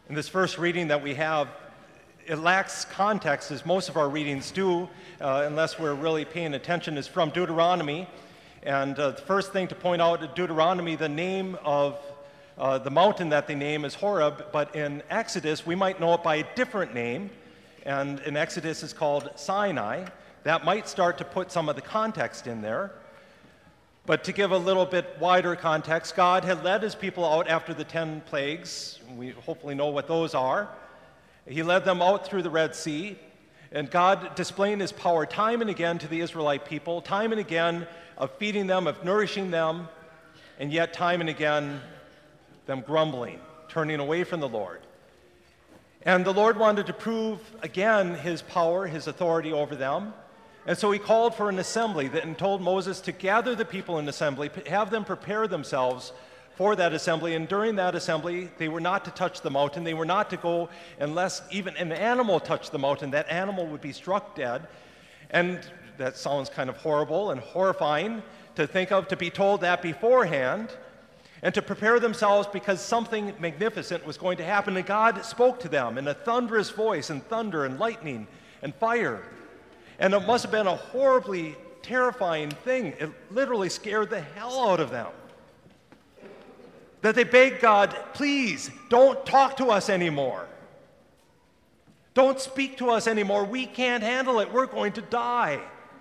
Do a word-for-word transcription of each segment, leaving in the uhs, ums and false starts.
In this first reading that we have, it lacks context, as most of our readings do, uh, unless we're really paying attention. Is from Deuteronomy. And uh, the first thing to point out in Deuteronomy, the name of uh, the mountain that they name is Horeb, but in Exodus, we might know it by a different name, and in Exodus it's called Sinai. That might start to put some of the context in there. But to give a little bit wider context, God had led his people out after the ten plagues. We hopefully know what those are. He led them out through the Red Sea, and God displaying his power time and again to the Israelite people, time and again of feeding them, of nourishing them, and yet time and again them grumbling, turning away from the Lord. And the Lord wanted to prove again his power, his authority over them. And so he called for an assembly and told Moses to gather the people in assembly, have them prepare themselves for that assembly. And during that assembly, they were not to touch the mountain. They were not to go unless even an animal touched the mountain. That animal would be struck dead. And that sounds kind of horrible and horrifying to think of, to be told that beforehand, and to prepare themselves because something magnificent was going to happen. And God spoke to them in a thunderous voice, and thunder and lightning and fire. And it must have been a horribly terrifying thing. It literally scared the hell out of them. That they begged God, please, don't talk to us anymore. Don't speak to us anymore. We can't handle it. We're going to die.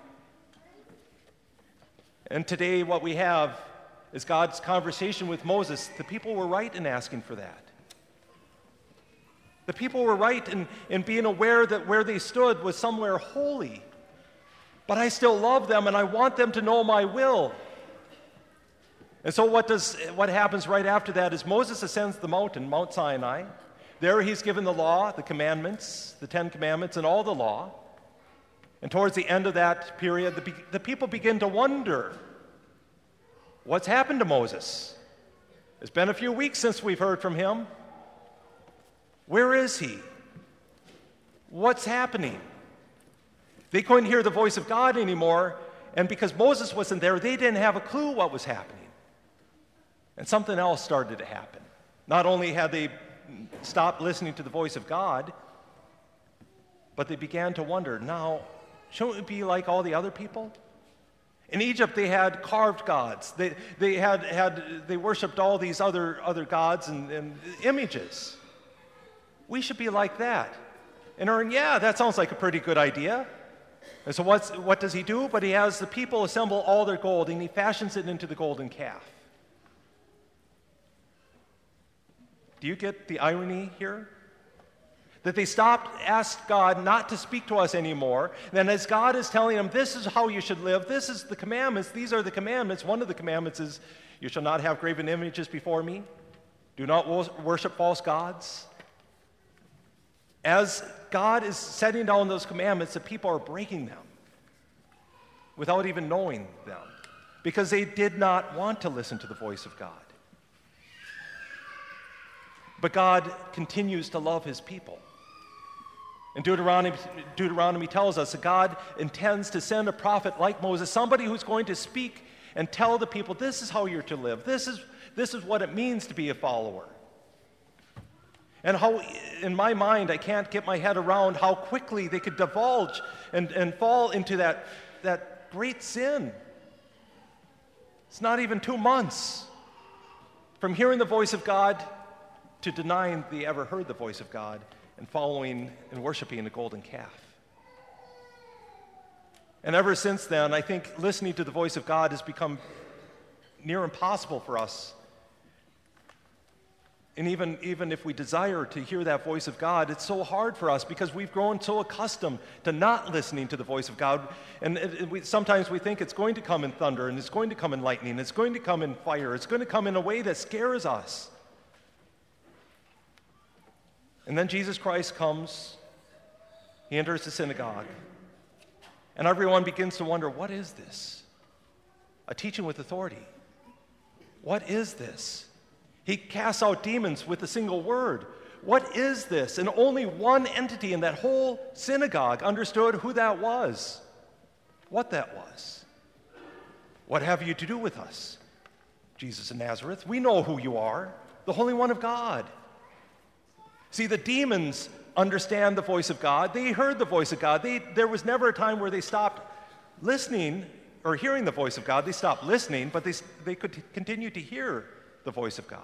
And today what we have is God's conversation with Moses. The people were right in asking for that. The people were right in, in being aware that where they stood was somewhere holy. But I still love them, and I want them to know my will. And so what does what happens right after that is Moses ascends the mountain, Mount Sinai. There he's given the law, the commandments, the Ten Commandments, and all the law. And towards the end of that period, the, the people begin to wonder, what's happened to Moses? It's been a few weeks since we've heard from him. Where is he? What's happening? They couldn't hear the voice of God anymore, and because Moses wasn't there, they didn't have a clue what was happening. And something else started to happen. Not only had they stopped listening to the voice of God, but they began to wonder, now, shouldn't it be like all the other people? In Egypt, they had carved gods. They, they, had, had, they worshipped all these other, other gods and, and images. We should be like that. And Aaron, yeah, that sounds like a pretty good idea. And so what's, what does he do? But he has the people assemble all their gold, and he fashions it into the golden calf. Do you get the irony here? That they stopped, asked God not to speak to us anymore. Then as God is telling them, this is how you should live, this is the commandments, these are the commandments. One of the commandments is, you shall not have graven images before me. Do not worship false gods. As God is setting down those commandments, the people are breaking them without even knowing them, because they did not want to listen to the voice of God. But God continues to love his people. And Deuteronomy, Deuteronomy tells us that God intends to send a prophet like Moses, somebody who's going to speak and tell the people, this is how you're to live. This is, this is what it means to be a follower. And how, in my mind, I can't get my head around how quickly they could divulge and, and fall into that, that great sin. It's not even two months from hearing the voice of God to denying they ever heard the voice of God and following and worshiping the golden calf. And ever since then, I think listening to the voice of God has become near impossible for us. And even, even if we desire to hear that voice of God, it's so hard for us because we've grown so accustomed to not listening to the voice of God. And it, it, we, sometimes we think it's going to come in thunder, and it's going to come in lightning, it's going to come in fire, it's going to come in a way that scares us. And then Jesus Christ comes, he enters the synagogue, and everyone begins to wonder, what is this? A teaching with authority. What is this? He casts out demons with a single word. What is this? And only one entity in that whole synagogue understood who that was, what that was. What have you to do with us, Jesus of Nazareth? We know who you are, the Holy One of God. See, the demons understand the voice of God. They heard the voice of God. They, there was never a time where they stopped listening or hearing the voice of God. They stopped listening, but they, they could continue to hear the voice of God.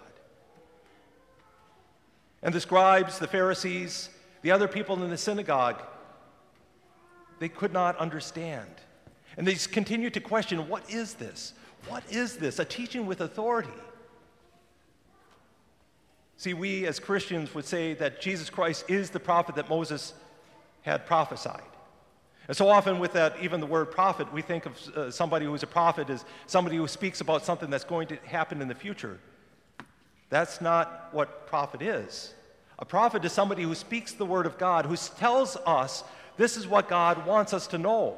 And the scribes, the Pharisees, the other people in the synagogue, they could not understand. And they continued to question, what is this? What is this? A teaching with authority. See, we as Christians would say that Jesus Christ is the prophet that Moses had prophesied. And so often with that, even the word prophet, we think of uh, somebody who is a prophet as somebody who speaks about something that's going to happen in the future. That's not what prophet is. A prophet is somebody who speaks the word of God, who tells us this is what God wants us to know.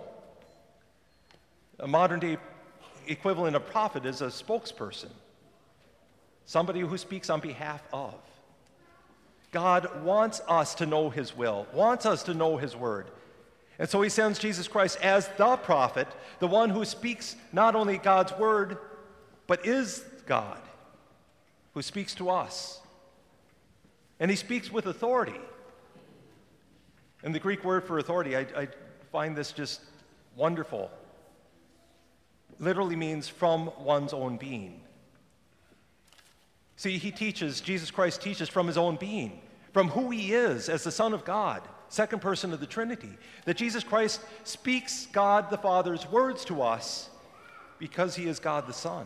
A modern-day equivalent of prophet is a spokesperson, somebody who speaks on behalf of. God wants us to know his will, wants us to know his word. And so he sends Jesus Christ as the prophet, the one who speaks not only God's word, but is God, who speaks to us. And he speaks with authority. And the Greek word for authority, I, I find this just wonderful. Literally means from one's own being. See, he teaches, Jesus Christ teaches from his own being, from who he is as the Son of God, second person of the Trinity, that Jesus Christ speaks God the Father's words to us because he is God the Son.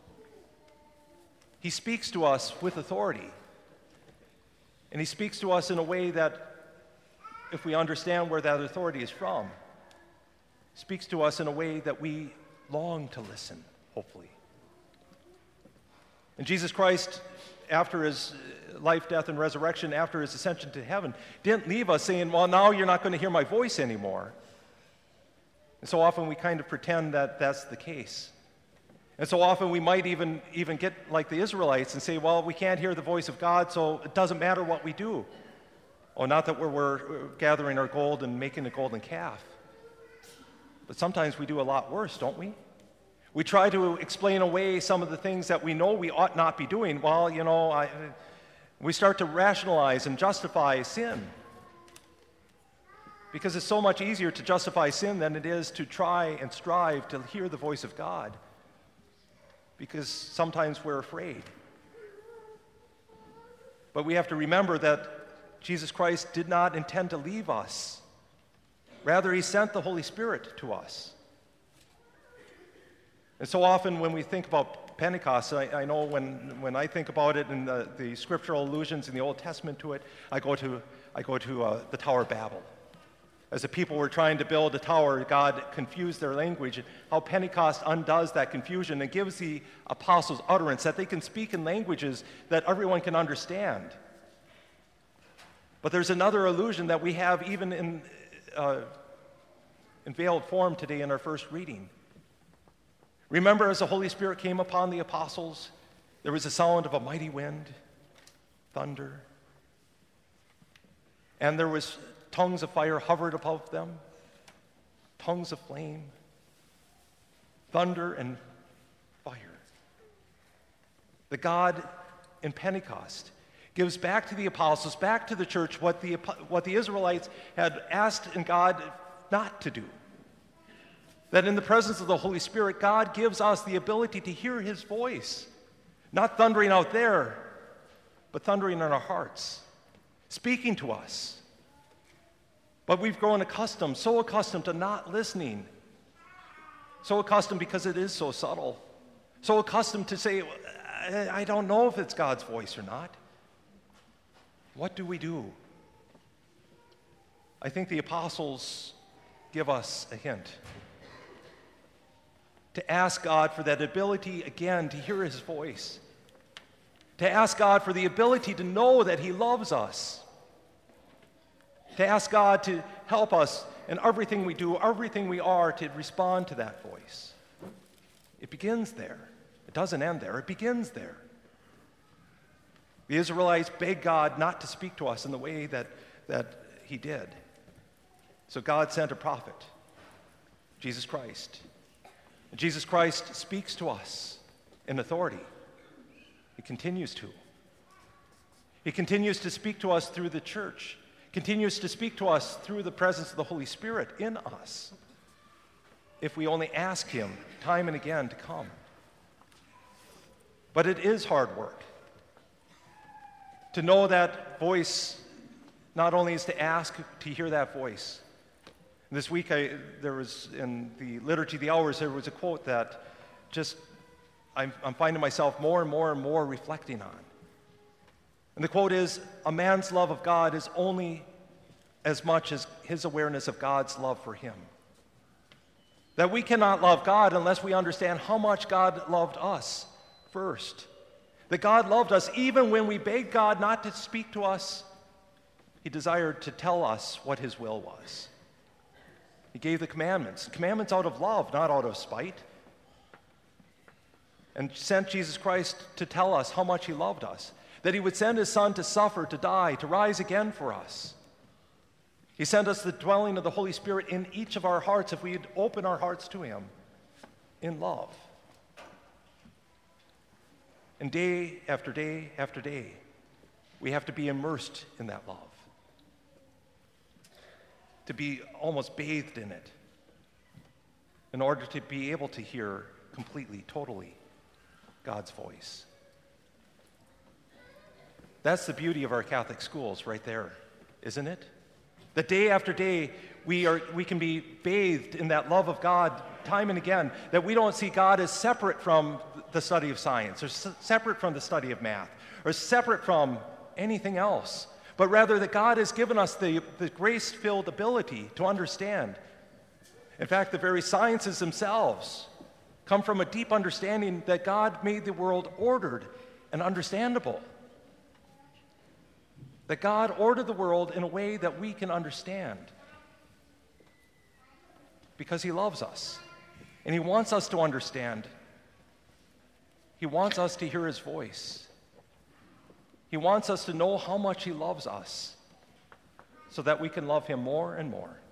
He speaks to us with authority. And he speaks to us in a way that, if we understand where that authority is from, speaks to us in a way that we long to listen, hopefully. And Jesus Christ, after his life, death, and resurrection, after his ascension to heaven, didn't leave us saying, well, now you're not going to hear my voice anymore. And so often we kind of pretend that that's the case. And so often we might even, even get like the Israelites and say, well, we can't hear the voice of God, so it doesn't matter what we do. Oh, not that we're, we're gathering our gold and making a golden calf. But sometimes we do a lot worse, don't we? We try to explain away some of the things that we know we ought not be doing. Well, you know, I, we start to rationalize and justify sin. Because it's so much easier to justify sin than it is to try and strive to hear the voice of God. Because sometimes we're afraid. But we have to remember that Jesus Christ did not intend to leave us. Rather, he sent the Holy Spirit to us. And so often when we think about Pentecost, I, I know when, when I think about it and the, the scriptural allusions in the Old Testament to it, I go to, I go to uh, the Tower of Babel. As the people were trying to build a tower, God confused their language, and how Pentecost undoes that confusion and gives the apostles utterance that they can speak in languages that everyone can understand. But there's another allusion that we have even in, uh, in veiled form today in our first reading. Remember, as the Holy Spirit came upon the apostles, there was a sound of a mighty wind, thunder, and there was tongues of fire hovered above them, tongues of flame, thunder and fire. The God in Pentecost gives back to the apostles, back to the church, what the, what the Israelites had asked in God not to do. That in the presence of the Holy Spirit, God gives us the ability to hear his voice, not thundering out there, but thundering in our hearts, speaking to us. But we've grown accustomed, so accustomed to not listening, so accustomed because it is so subtle, so accustomed to say, I don't know if it's God's voice or not. What do we do? I think the apostles give us a hint. To ask God for that ability, again, to hear his voice. To ask God for the ability to know that he loves us. To ask God to help us in everything we do, everything we are, to respond to that voice. It begins there. It doesn't end there. It begins there. The Israelites begged God not to speak to us in the way that, that he did. So God sent a prophet, Jesus Christ. And Jesus Christ speaks to us in authority. He continues to. He continues to speak to us through the church, continues to speak to us through the presence of the Holy Spirit in us, if we only ask him time and again to come. But it is hard work. To know that voice not only is to ask, to hear that voice. This week, I, there was in the Liturgy of the Hours, there was a quote that just I'm, I'm finding myself more and more and more reflecting on. And the quote is, "A man's love of God is only as much as his awareness of God's love for him." That we cannot love God unless we understand how much God loved us first. That God loved us even when we begged God not to speak to us. He desired to tell us what his will was. He gave the commandments, commandments out of love, not out of spite. And sent Jesus Christ to tell us how much he loved us. That he would send his son to suffer, to die, to rise again for us. He sent us the dwelling of the Holy Spirit in each of our hearts if we'd open our hearts to him in love. And day after day after day, we have to be immersed in that love. To be almost bathed in it in order to be able to hear completely, totally God's voice. That's the beauty of our Catholic schools right there, isn't it? That day after day, we are we can be bathed in that love of God time and again, that we don't see God as separate from the study of science, or s- separate from the study of math, or separate from anything else, but rather that God has given us the, the grace-filled ability to understand. In fact, the very sciences themselves come from a deep understanding that God made the world ordered and understandable. That God ordered the world in a way that we can understand. Because he loves us. And he wants us to understand. He wants us to hear his voice. He wants us to know how much he loves us so that we can love him more and more.